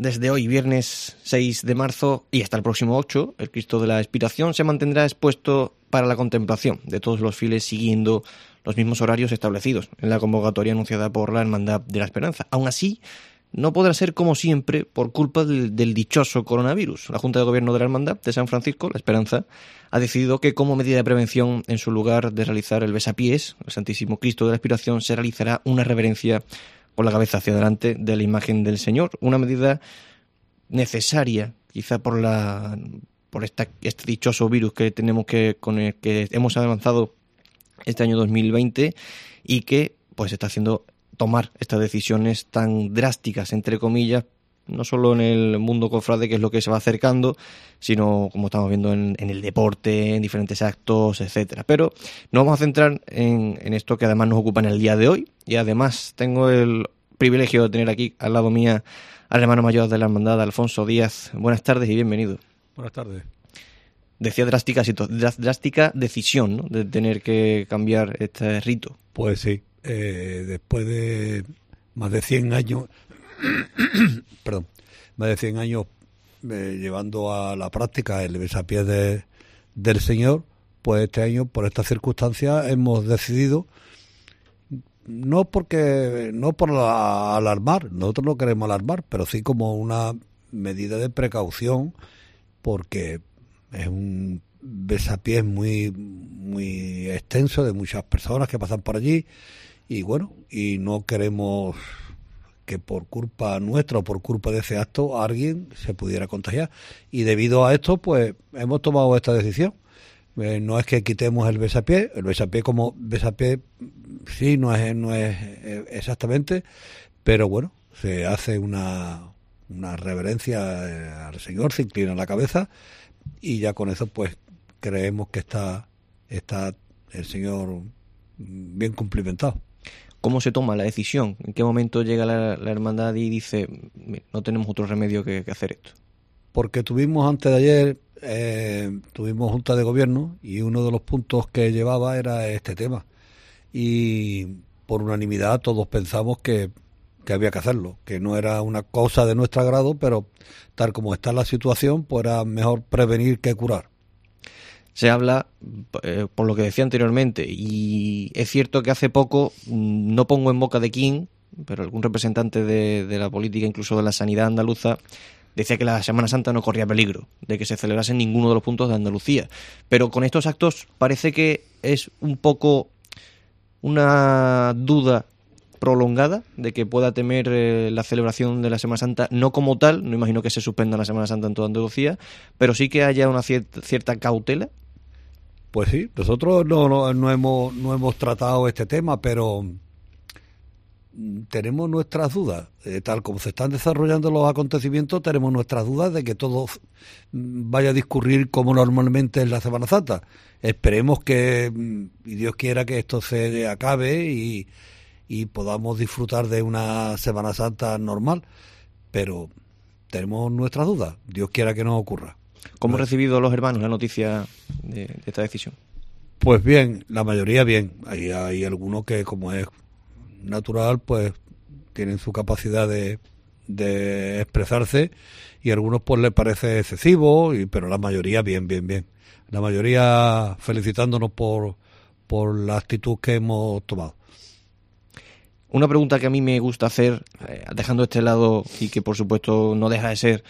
Desde hoy, viernes 6 de marzo, y hasta el próximo 8, el Cristo de la Expiración se mantendrá expuesto para la contemplación de todos los fieles siguiendo los mismos horarios establecidos en la convocatoria anunciada por la Hermandad de la Esperanza. Aún así, no podrá ser como siempre por culpa del dichoso coronavirus. La Junta de Gobierno de la Hermandad de San Francisco, la Esperanza, ha decidido que como medida de prevención, en su lugar de realizar el besapiés, el Santísimo Cristo de la Expiración, se realizará una reverencia con la cabeza hacia adelante de la imagen del Señor. Una medida necesaria, quizá por este dichoso virus que tenemos con el que hemos avanzado este año 2020 y que pues está haciendo tomar estas decisiones tan drásticas, entre comillas, no solo en el mundo cofrade, que es lo que se va acercando, sino como estamos viendo en el deporte, en diferentes actos, etcétera. Pero nos vamos a centrar en esto que además nos ocupa en el día de hoy, y además tengo el privilegio de tener aquí al lado mía al hermano mayor de la hermandad, Alfonso Díaz. Buenas tardes y bienvenido. Buenas tardes. Decía drástica decisión, ¿no?, de tener que cambiar este rito. Pues sí, después de más de 100 años, más de 100 años llevando a la práctica el besapiés del Señor, pues este año, por estas circunstancias, hemos decidido, no por alarmar, nosotros no queremos alarmar, pero sí como una medida de precaución, porque es un besapiés muy, muy extenso de muchas personas que pasan por allí, y bueno, y no queremos que por culpa nuestra o por culpa de ese acto alguien se pudiera contagiar, y debido a esto pues hemos tomado esta decisión. No es que quitemos el besapiés como besapiés sí no es exactamente, pero bueno, se hace una reverencia al Señor, se inclina la cabeza, y ya con eso pues creemos que está el Señor bien cumplimentado. ¿Cómo se toma la decisión? ¿En qué momento llega la hermandad y dice, no tenemos otro remedio que hacer esto? Porque tuvimos antes de ayer, tuvimos Junta de Gobierno, y uno de los puntos que llevaba era este tema. Y por unanimidad todos pensamos que había que hacerlo, que no era una cosa de nuestro agrado, pero tal como está la situación, pues era mejor prevenir que curar. Se habla, por lo que decía anteriormente, y es cierto que hace poco, no pongo en boca de quién, pero algún representante de la política, incluso de la sanidad andaluza, decía que la Semana Santa no corría peligro de que se celebrase en ninguno de los puntos de Andalucía. Pero con estos actos parece que es un poco una duda prolongada de que pueda temer la celebración de la Semana Santa, no como tal, no imagino que se suspenda la Semana Santa en toda Andalucía, pero sí que haya una cierta cautela. Pues sí, nosotros no hemos tratado este tema, pero tenemos nuestras dudas. Tal como se están desarrollando los acontecimientos, tenemos nuestras dudas de que todo vaya a discurrir como normalmente en la Semana Santa. Esperemos que, y Dios quiera, que esto se acabe y podamos disfrutar de una Semana Santa normal, pero tenemos nuestras dudas. Dios quiera que no ocurra. ¿Cómo han recibido los hermanos la noticia de esta decisión? Pues bien, la mayoría bien. Hay algunos que, como es natural, pues tienen su capacidad de expresarse, y a algunos pues les parece excesivo, pero la mayoría bien. La mayoría felicitándonos por la actitud que hemos tomado. Una pregunta que a mí me gusta hacer, dejando este lado, y que por supuesto no deja de ser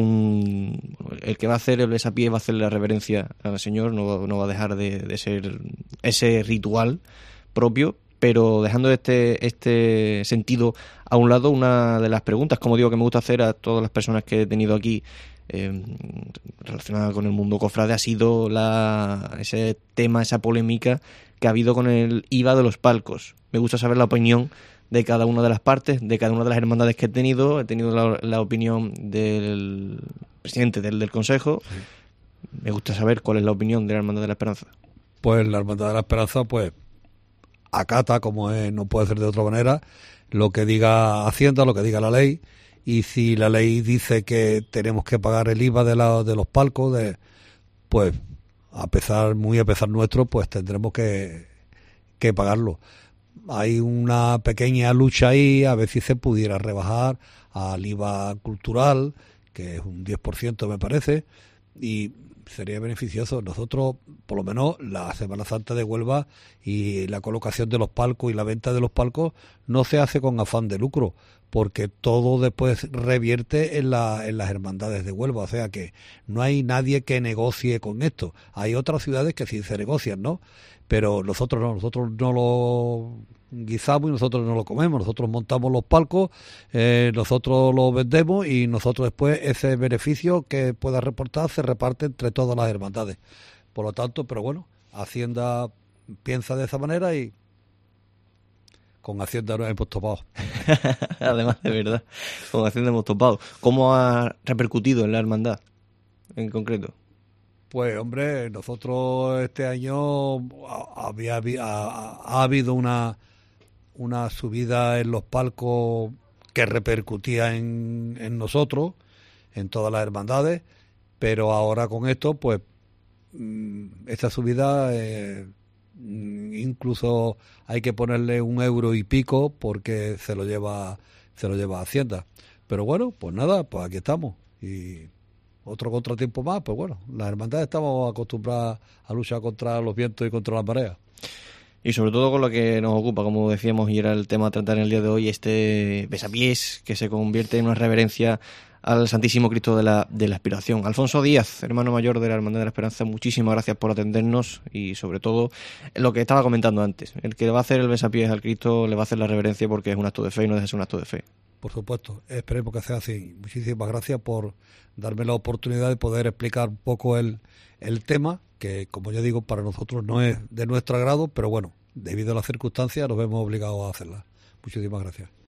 el que va a hacer el besapiés, va a hacer la reverencia al Señor, no va a dejar de ser ese ritual propio, pero dejando este sentido a un lado, una de las preguntas, como digo, que me gusta hacer a todas las personas que he tenido aquí relacionada con el mundo cofrade, ha sido ese tema, esa polémica que ha habido con el IVA de los palcos. Me gusta saber la opinión de cada una de las partes, de cada una de las hermandades que he tenido. He tenido la opinión del presidente del Consejo. Sí. Me gusta saber cuál es la opinión de la Hermandad de la Esperanza. Pues la Hermandad de la Esperanza, pues, acata, como es, no puede ser de otra manera, lo que diga Hacienda, lo que diga la ley, y si la ley dice que tenemos que pagar el IVA de los palcos, pues, muy a pesar nuestro, pues tendremos que pagarlo. hay una pequeña lucha ahí a ver si se pudiera rebajar al IVA cultural, que es un 10% me parece, y sería beneficioso. Nosotros, por lo menos, la Semana Santa de Huelva y la colocación de los palcos y la venta de los palcos no se hace con afán de lucro, porque todo después revierte en las hermandades de Huelva, o sea que no hay nadie que negocie con esto. Hay otras ciudades que sí se negocian, ¿no? Pero nosotros no lo guisamos y nosotros no lo comemos, nosotros montamos los palcos, nosotros los vendemos y nosotros después ese beneficio que pueda reportar se reparte entre todas las hermandades. Por lo tanto, pero bueno, Hacienda piensa de esa manera y con Hacienda nos hemos topado. Además, de verdad, con Hacienda hemos topado. ¿Cómo ha repercutido en la hermandad en concreto? Pues hombre, nosotros este año ha habido una subida en los palcos que repercutía en nosotros, en todas las hermandades, pero ahora con esto, pues esta subida incluso hay que ponerle 1 euro y pico porque se lo lleva Hacienda. Pero bueno, pues nada, pues aquí estamos. Y otro contratiempo más, pues bueno, las hermandades estamos acostumbradas a luchar contra los vientos y contra las mareas. Y sobre todo con lo que nos ocupa, como decíamos, y era el tema a tratar en el día de hoy, este besapiés que se convierte en una reverencia al Santísimo Cristo de la Aspiración. Alfonso Díaz, hermano mayor de la Hermandad de la Esperanza, muchísimas gracias por atendernos y sobre todo lo que estaba comentando antes, el que le va a hacer el besapiés al Cristo le va a hacer la reverencia porque es un acto de fe y no deja de ser un acto de fe. Por supuesto, esperemos que sea así. Muchísimas gracias por darme la oportunidad de poder explicar un poco el tema, que como ya digo, para nosotros no es de nuestro agrado, pero bueno, debido a las circunstancias nos vemos obligados a hacerla. Muchísimas gracias.